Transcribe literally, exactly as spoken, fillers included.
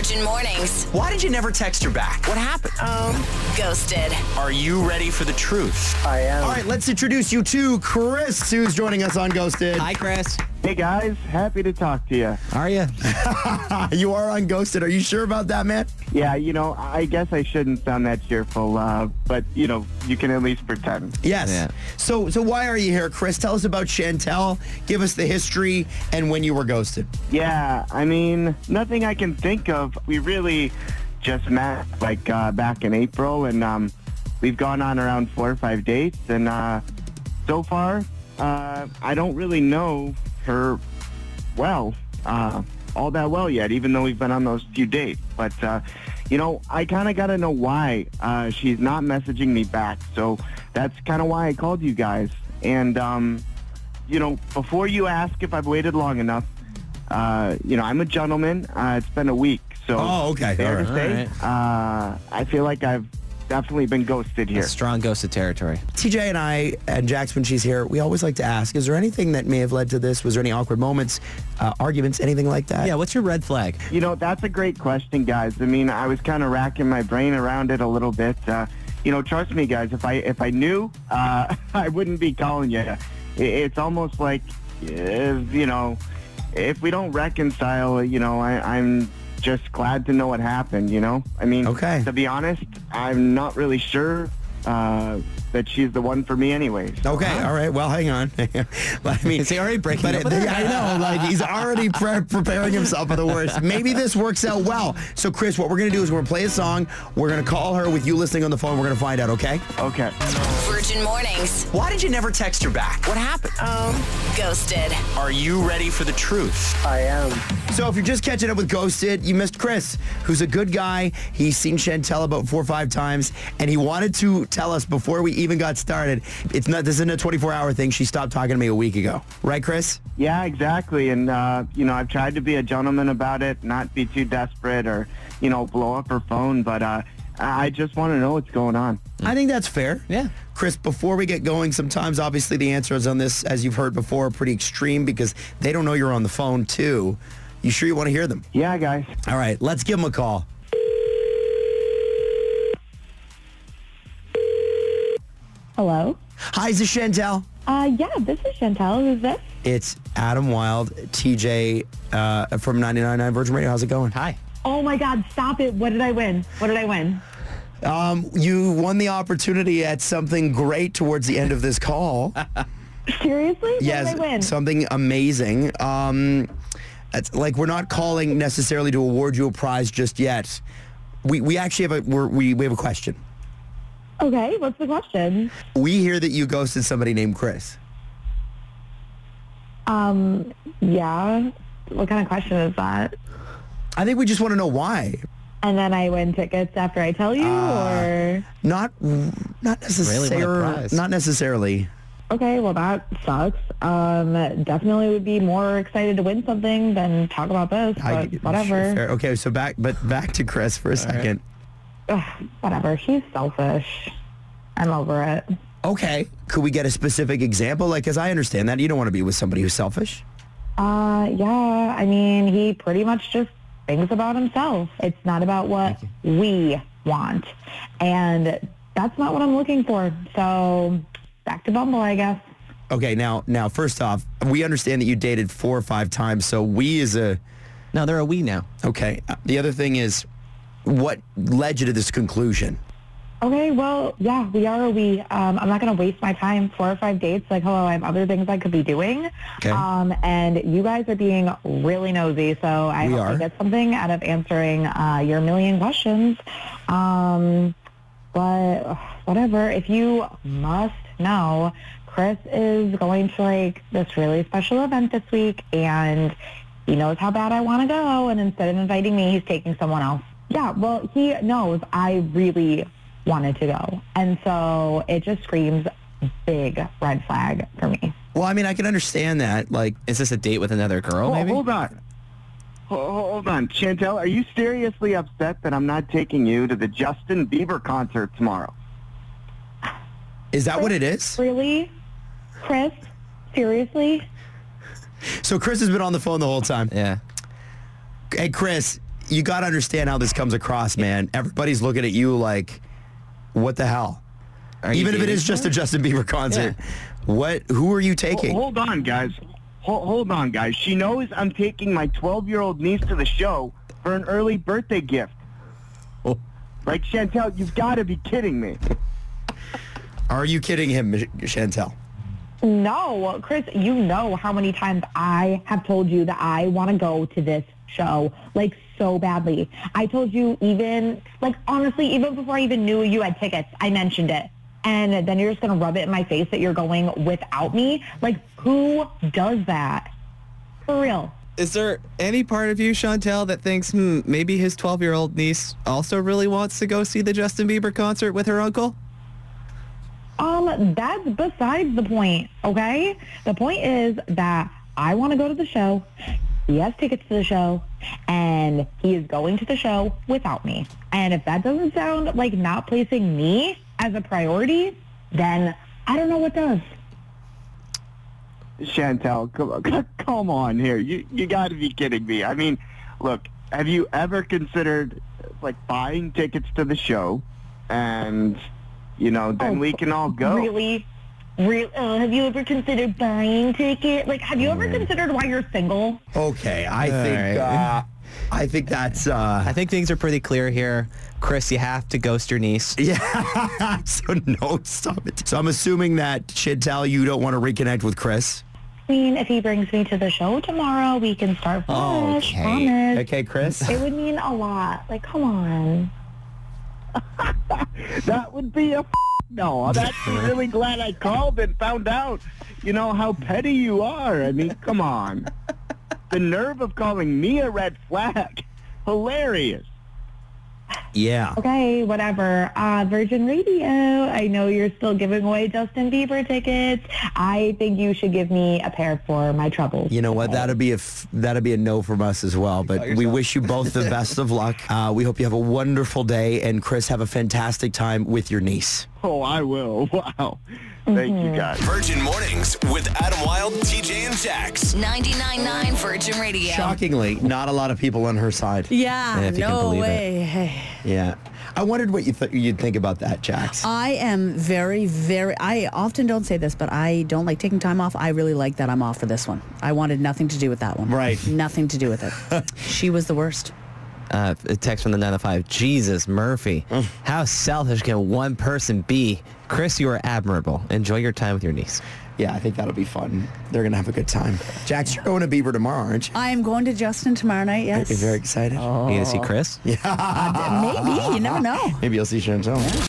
Virgin Mornings. Why did you never text her back? What happened? Um, Ghosted. Are you ready for the truth? I am. All right, let's introduce you to Chris, who's joining us on Ghosted. Hi, Chris. Hey, guys. Happy to talk to you. Are you? You are on Ghosted. Are you sure about that, man? Yeah, you know, I guess I shouldn't sound that cheerful, uh, but, you know, you can at least pretend. Yes. Yeah. So, so why are you here, Chris? Tell us about Chantel. Give us the history and when you were ghosted. Yeah, I mean, nothing I can think of. We really just met, like, uh, back in April, and um, we've gone on around four or five dates, and uh, so far, uh, I don't really know her well, uh, all that well yet, even though we've been on those few dates. But, uh, you know, I kind of got to know why uh, she's not messaging me back. So that's kind of why I called you guys. And, um, you know, before you ask if I've waited long enough, uh, you know, I'm a gentleman. Uh, it's been a week. So Oh, okay. fair All to right. say, uh, I feel like I've definitely been ghosted here. That's strong ghosted territory. T J and I, and Jax, when she's here, we always like to ask, is there anything that may have led to this? Was there any awkward moments, uh, arguments, anything like that? Yeah, what's your red flag? You know, that's a great question, guys. I mean, I was kind of racking my brain around it a little bit. Uh, you know, trust me, guys, if I if I knew, uh, I wouldn't be calling you. It, it's almost like, uh, you know, if we don't reconcile, you know, I, I'm just glad to know what happened, you know? I mean, Okay. to be honest, I'm not really sure uh, that she's the one for me anyways. Okay, all right. Well, hang on. But, I mean, Is he already breaking but up it- with her? I know, like he's already pre- preparing himself for the worst. Maybe this works out well. So, Chris, what we're going to do is we're going to play a song. We're going to call her with you listening on the phone. We're going to find out, okay? Okay. Virgin Mornings. Why did you never text her back? What happened? Um, Ghosted. Are you ready for the truth? I am. So if you're just catching up with Ghosted, you missed Chris, who's a good guy. He's seen Chantel about four or five times, and he wanted to tell us before we even got started, it's not, this isn't a twenty-four hour thing. She stopped talking to me a week ago. Right, Chris? Yeah, exactly. And, uh, you know, I've tried to be a gentleman about it, not be too desperate or, you know, blow up her phone. But uh, I just want to know what's going on. I think that's fair. Yeah. Chris, before we get going, sometimes obviously the answers on this, as you've heard before, are pretty extreme because they don't know you're on the phone too. You sure you want to hear them? Yeah, guys. All right, let's give them a call. Hello? Hi, is this Chantel? Uh, yeah, this is Chantel. Who's this? It's Adam Wild, T J uh, from ninety-nine point nine Virgin Radio. How's it going? Hi. Oh my God, stop it. What did I win? What did I win? Um, you won the opportunity at something great towards the end of this call. Seriously? What Yes, did I win? something amazing. Um, it's like we're not calling necessarily to award you a prize just yet. We we actually have a we're, we we have a question. Okay, what's the question? We hear that you ghosted somebody named Chris. Um, yeah. What kind of question is that? I think we just want to know why. And then I win tickets after I tell you, Uh, or? Not not necessarily. prize. Not necessarily. Okay, well that sucks. Um, definitely would be more excited to win something than talk about this, but I- whatever. Fair. Okay, so back but back to Chris for a second. Ugh, whatever. He's selfish. I'm over it. Okay, could we get a specific example? Like, as I understand that, you don't want to be with somebody who's selfish. Uh, yeah. I mean, he pretty much just thinks about himself. It's not about what we want. And that's not what I'm looking for. So back to Bumble, I guess. Okay, now, now, first off, we understand that you dated four or five times, so we is a... No, they're a we now. Okay, uh, the other thing is, what led you to this conclusion? Okay, well, yeah, we are a we. Um, I'm not going to waste my time. Four or five dates. Like, hello, I have other things I could be doing. Okay. Um, and you guys are being really nosy, so I We hope are. I get something out of answering uh, your million questions. Um, but whatever. If you must know, Chris is going to, like, this really special event this week, and he knows how bad I want to go, and instead of inviting me, he's taking someone else. Yeah, well, he knows I really wanted to go. And so it just screams big red flag for me. Well, I mean, I can understand that. Like, Is this a date with another girl, Oh, maybe? hold on. Ho- Hold on. Chantel, are you seriously upset that I'm not taking you to the Justin Bieber concert tomorrow? is that what it is? Really? Chris? Seriously? So Chris has been on the phone the whole time. Yeah. Hey, Chris, you got to understand how this comes across, man. Everybody's looking at you like, what the hell? Are you Even if it dating is just her? a Justin Bieber concert, what? Who are you taking? Hold on, guys. Hold, hold on, guys. She knows I'm taking my twelve-year-old niece to the show for an early birthday gift. Oh. Like, Chantel, you've got to be kidding me. Are you kidding him, Mich- Chantel? No, Chris, you know how many times I have told you that I want to go to this show, like, so badly. I told you even, like, honestly, even before I even knew you had tickets, I mentioned it. And then you're just going to rub it in my face that you're going without me? Like, who does that? For real. Is there any part of you, Chantel, that thinks, hmm, maybe his twelve-year-old niece also really wants to go see the Justin Bieber concert with her uncle? Um, that's besides the point, okay? The point is that I want to go to the show. He has tickets to the show, and he is going to the show without me. And if that doesn't sound like not placing me as a priority, then I don't know what does. Chantel, come on, come on here. You you got to be kidding me. I mean, look, have you ever considered, like, buying tickets to the show, and, you know, then Oh, we can all go? Really? Real, uh, have you ever considered buying ticket? Like, have you ever considered why you're single? Okay, I All think right. uh, I think that's uh, I think things are pretty clear here. Chris, you have to ghost your niece. yeah. So no, stop it. So I'm assuming that Chantel, you don't want to reconnect with Chris. I mean, if he brings me to the show tomorrow, we can start fresh. Okay. Promise. Okay, Chris. It would mean a lot. Like, come on. That would be a f- no. I'm actually really glad I called and found out, you know, how petty you are. I mean, come on. The nerve of calling me a red flag. Hilarious. Yeah. Okay, whatever. Uh, Virgin Radio, I know you're still giving away Justin Bieber tickets. I think you should give me a pair for my troubles. You know what? That'd be a f- that'd be a no from us as well. But we wish you both the best of luck. Uh, we hope you have a wonderful day, and Chris, have a fantastic time with your niece. Oh, I will. Wow. Thank you, guys. Virgin Mornings with Adam Wilde, T J, and Jax. ninety-nine point nine Virgin Radio. Shockingly, not a lot of people on her side. Yeah, Yeah, if you can no believe it. way. Hey. Yeah. I wondered what you th- you'd think about that, Jax. I am very, very, I often don't say this, but I don't like taking time off. I really like that I'm off for this one. I wanted nothing to do with that one. Right. Nothing to do with it. She was the worst. Uh, a text from the nine oh five. Jesus, Murphy. How selfish can one person be? Chris, you are admirable. Enjoy your time with your niece. Yeah, I think that'll be fun. They're going to have a good time. Jax, you're going to Bieber tomorrow, aren't you? I am going to Justin tomorrow night, yes. You're very excited. You gonna see Chris? Maybe, you never know. Maybe you'll see Chantel.